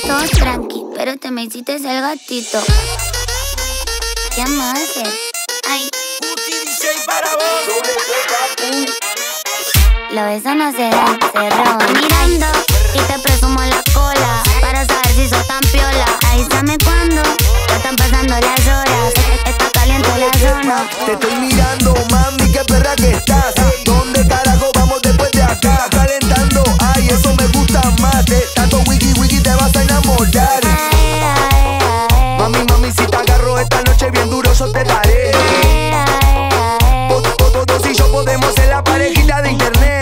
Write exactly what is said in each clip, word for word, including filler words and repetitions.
Todo tranqui, pero te me hiciste el gatito. ¿Qué vamos a hacer? Ay. Los besos no se dan, se roban. Mirando y te presumo la cola para saber si sos tan piola. Avísame cuando ya están pasando las horas. Está caliente la zona. Te estoy mirando, mami, qué perra que estás. ¿Dónde carajo vamos después de acá? Calentando, ay, eso me gusta más. De tanto wiki wiki te vas a enamorar. Ay, ay, ay. Mami, mami, si te agarro esta noche bien duro, yo te daré. Ay, ay, ay. Todos y yo podemos ser la parejita de internet.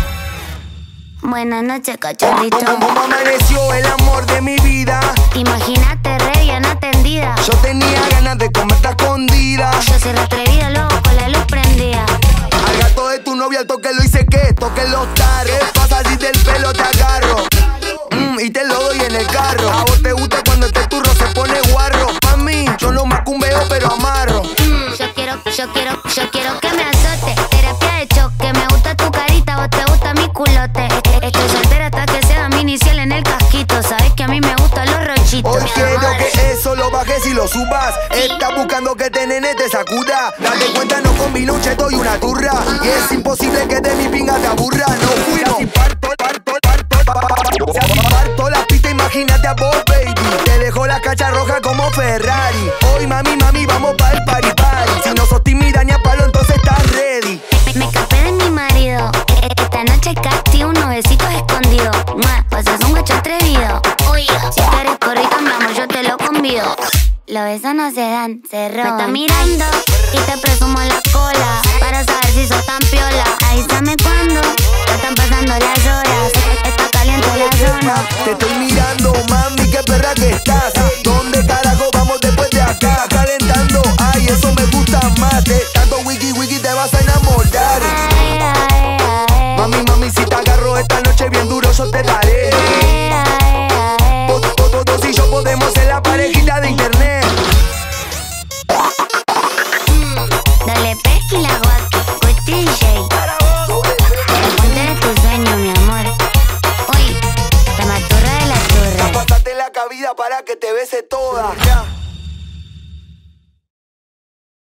Buenas noches, cachorrito. ¿Cómo amaneció el amor de mi vida? Imagínate re bien atendida. Yo tenía ganas de comerte a escondidas. Yo soy retrevida, loco, con la luz prendida. Al gato de tu novia, al toque lo hice que toque los tarros. ¿Qué pasa si del pelo te agarro? Mm, y te lo doy en el carro. A vos te gusta cuando este turro se pone guarro. Mami, yo no macumbeo pero amarro. Mm, yo quiero, yo quiero, yo quiero que me azote. Terapia de choque, me gusta tu carita, vos te gusta mi culote. Estoy soltera hasta que sea mi inicial en el casquito. Sabes que a mí me gustan los rochitos. Hoy quiero que eso lo bajes y lo subas. Estás buscando que te nene te sacuda. Date cuenta, no combino un cheto y una turra. Y es imposible que de mi pinga te aburra. No fuimos. Si parto, parto, parto, parto. Si parto la pista, imagínate a vos, baby. Te dejo la cacha roja como Ferrari. Hoy, mami, mami, vamos pa' el party party. Si no sos tímida ni a palo, entonces estás ready. Me, me escapé de mi marido. E- Esta noche casti unos besitos escondidos. Mua, pues es un gacho atrevido. Oiga, si quieres corrito, mi amor, yo te lo convido. Los besos no se dan, se roban. Me está mirando y te presumo la cola para saber si sos tan piola. Avísame cuando ya están pasando las horas. Está caliente la zona. Te estoy mirando, mami, qué perra que estás. ¿Dónde carajo vamos después de acá? Calentando, ay, eso me gusta más. De tanto wiki wiki te vas a enamorar. Ay, ay, ay. Mami, mami, si te agarro esta noche bien duro, yo te daré. Ay, ay, ay. Todos y yo podemos ser la parejita de internet.